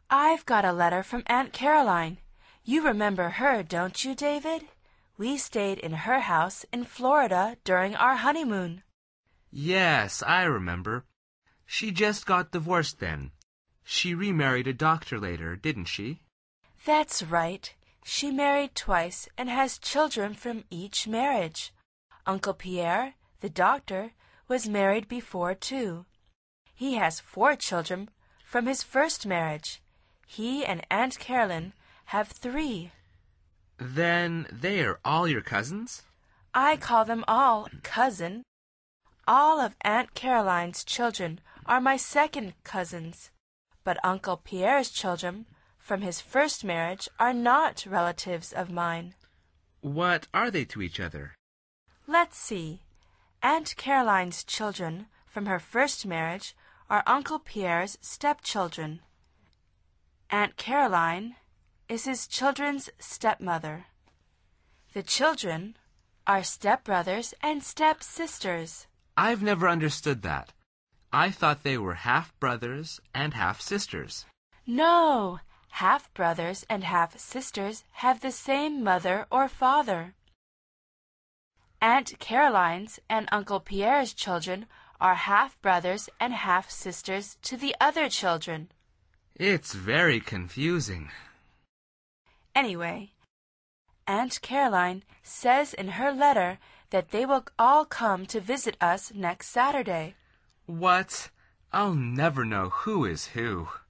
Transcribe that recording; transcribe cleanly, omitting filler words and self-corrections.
I've got a letter from Aunt Caroline. You remember her, don't you, David? We stayed in her house in Florida during our honeymoon. Yes, I remember. She just got divorced then. She remarried a doctor later, didn't she? That's right. She married twice and has children from each marriage. Uncle Pierre, the doctor, was married before, too. He has 4 children from his first marriage. He and Aunt Caroline have 3. Then they are all your cousins? I call them all cousin. All of Aunt Caroline's children are my second cousins, but Uncle Pierre's children from his first marriage are not relatives of mine. What are they to each other? Let's see. Aunt Caroline's children from her first marriage are Uncle Pierre's stepchildren. Aunt Caroline is his children's stepmother. The children are stepbrothers and stepsisters. I've never understood that. I thought they were half-brothers and half-sisters. No, half-brothers and half-sisters have the same mother or father. Aunt Caroline's and Uncle Pierre's children are half-brothers and half-sisters to the other children. It's very confusing. Anyway, Aunt Caroline says in her letter that they will all come to visit us next Saturday. What? I'll never know who is who.